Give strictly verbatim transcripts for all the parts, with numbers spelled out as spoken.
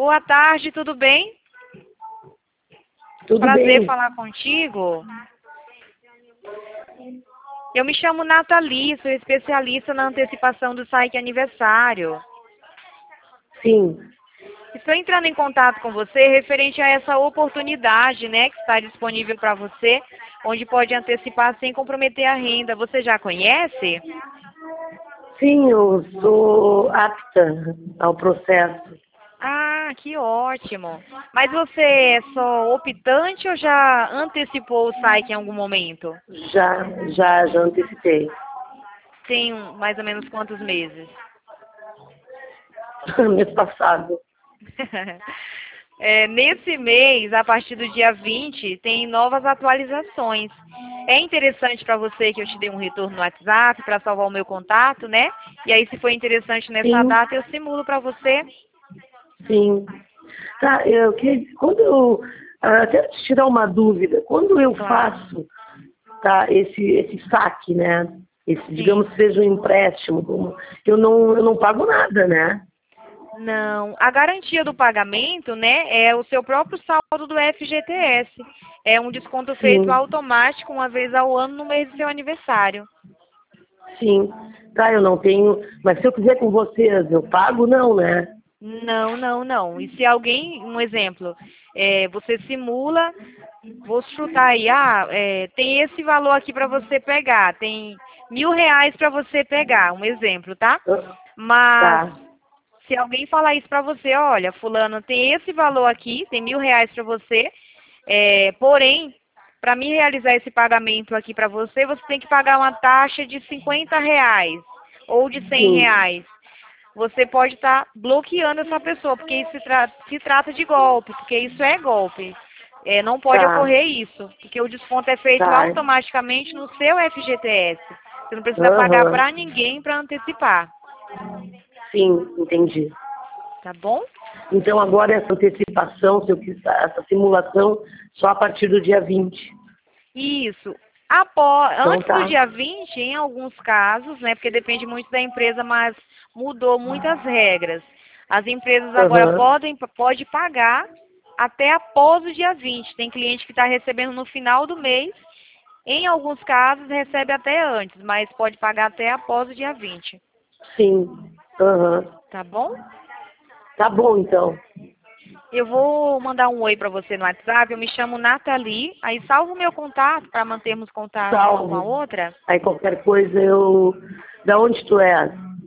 Boa tarde, tudo bem? Tudo Prazer bem. falar contigo. Eu me chamo Nathalie, sou especialista na antecipação do Saque Aniversário. Sim. Estou entrando em contato com você referente a essa oportunidade, né, que está disponível para você, onde pode antecipar sem comprometer a renda. Você já conhece? Sim, eu sou apta ao processo. Ah, que ótimo. Mas você é só optante ou já antecipou o Saque em algum momento? Já, já, já antecipei. Tem um- mais ou menos quantos meses? Mês passado. É, nesse mês, a partir do dia vinte, tem novas atualizações. É interessante para você que eu te dê um retorno no WhatsApp para salvar o meu contato, né? E aí, se for interessante nessa Sim, data, eu simulo para você. sim. Tá, eu que quando eu ah, até te tirar uma dúvida, quando eu Claro. faço tá, esse, esse saque, né? Esse, digamos Sim. que seja um empréstimo, como- eu não, eu não pago nada, né? Não. A garantia do pagamento, né, é o seu próprio saldo do F G T S. É um desconto feito Sim, automático uma vez ao ano no mês do seu aniversário. sim. Tá, eu não tenho. Mas se eu quiser com vocês, eu pago, não, né? Não, não, não. E se alguém, um exemplo, é, você simula, vou chutar aí, ah, é, tem esse valor aqui para você pegar, tem mil reais para você pegar, um exemplo, tá? Ah, Mas tá, se alguém falar isso para você, olha, fulano, tem esse valor aqui, tem mil reais para você, é, porém, para mim realizar esse pagamento aqui para você, você tem que pagar uma taxa de cinquenta reais ou de cem sim. reais. Você pode estar bloqueando essa pessoa, porque isso se, tra se trata de golpe, porque isso é golpe. É, não pode Tá, ocorrer isso, porque o desconto é feito tá. automaticamente no seu F G T S. Você não precisa pagar Aham. para ninguém para antecipar, Sim, entendi. tá bom? Então agora essa antecipação, se eu quiser, essa simulação, só a partir do dia vinte. Isso. Após, Então antes do tá. dia vinte, em alguns casos, né, porque depende muito da empresa, mas mudou muitas regras. As empresas agora Aham. podem pode pagar até após o dia vinte. Tem cliente que está recebendo no final do mês. Em alguns casos, recebe até antes, mas pode pagar até após o dia vinte. Sim. Aham. Tá bom? Tá bom então. Eu vou mandar um oi para você no WhatsApp. Eu me chamo Nathalie. Aí salva o meu contato para mantermos contato uma com a Salvo. outra. Aí qualquer coisa eu. Da onde tu és?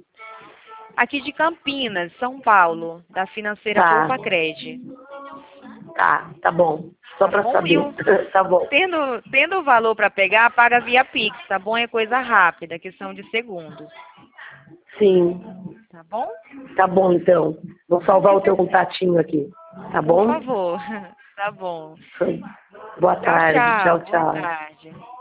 Aqui de Campinas, São Paulo, da financeira Tá. Poupa Cred. Tá, tá bom. Só Tá pra bom? E saber. o, Tá bom. tendo, tendo o valor para pegar, paga via Pix, tá bom? É coisa rápida, questão de segundos. Sim. Tá bom? Tá bom então. Vou Então, salvar que o teu perfeito. contatinho aqui. Tá Por bom? favor. Tá bom. Boa Tchau, tarde. tchau. Tchau, Boa tchau. tarde.